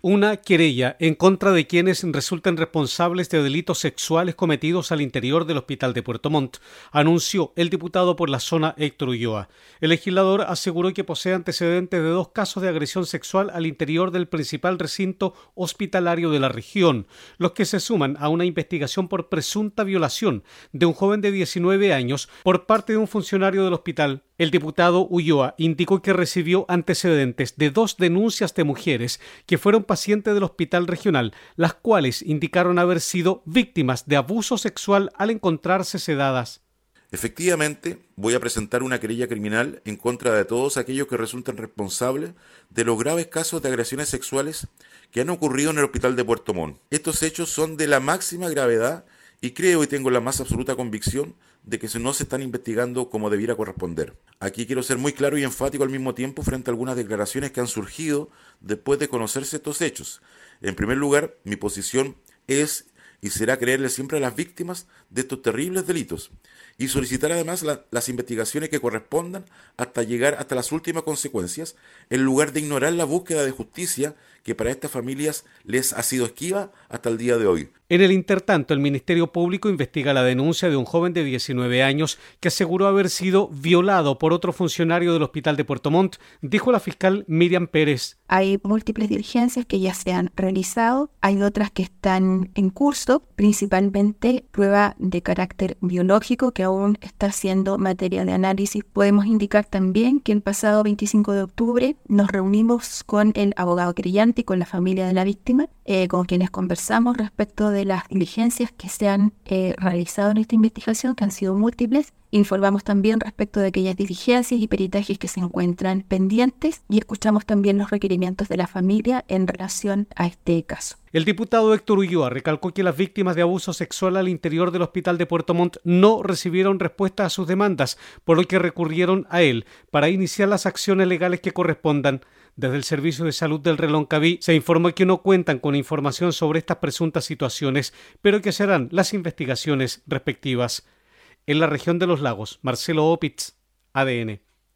Una querella en contra de quienes resulten responsables de delitos sexuales cometidos al interior del hospital de Puerto Montt, anunció el diputado por la zona Héctor Ulloa. El legislador aseguró que posee antecedentes de 2 casos de agresión sexual al interior del principal recinto hospitalario de la región, los que se suman a una investigación por presunta violación de un joven de 19 años por parte de un funcionario del hospital. El diputado Ulloa indicó que recibió antecedentes de 2 denuncias de mujeres que fueron pacientes del hospital regional, las cuales indicaron haber sido víctimas de abuso sexual al encontrarse sedadas. Efectivamente, voy a presentar una querella criminal en contra de todos aquellos que resulten responsables de los graves casos de agresiones sexuales que han ocurrido en el hospital de Puerto Montt. Estos hechos son de la máxima gravedad y creo y tengo la más absoluta convicción de que no se están investigando como debiera corresponder. Aquí quiero ser muy claro y enfático al mismo tiempo frente a algunas declaraciones que han surgido después de conocerse estos hechos. En primer lugar, mi posición es y será creerle siempre a las víctimas de estos terribles delitos y solicitar además las investigaciones que correspondan hasta llegar hasta las últimas consecuencias, en lugar de ignorar la búsqueda de justicia que para estas familias les ha sido esquiva hasta el día de hoy. En el intertanto, el Ministerio Público investiga la denuncia de un joven de 19 años que aseguró haber sido violado por otro funcionario del hospital de Puerto Montt, dijo la fiscal Miriam Pérez. Hay múltiples diligencias que ya se han realizado, hay otras que están en curso, principalmente prueba de carácter biológico que aún está siendo materia de análisis. Podemos indicar también que el pasado 25 de octubre nos reunimos con el abogado querellante y con la familia de la víctima, con quienes conversamos respecto de las diligencias que se han realizado en esta investigación, que han sido múltiples. Informamos también respecto de aquellas diligencias y peritajes que se encuentran pendientes y escuchamos también los requerimientos de la familia en relación a este caso. El diputado Héctor Ulloa recalcó que las víctimas de abuso sexual al interior del hospital de Puerto Montt no recibieron respuesta a sus demandas, por lo que recurrieron a él para iniciar las acciones legales que correspondan. Desde el Servicio de Salud del Reloncaví se informó que no cuentan con información sobre estas presuntas situaciones, pero que serán las investigaciones respectivas. En la región de los lagos, Marcelo Opitz, ADN.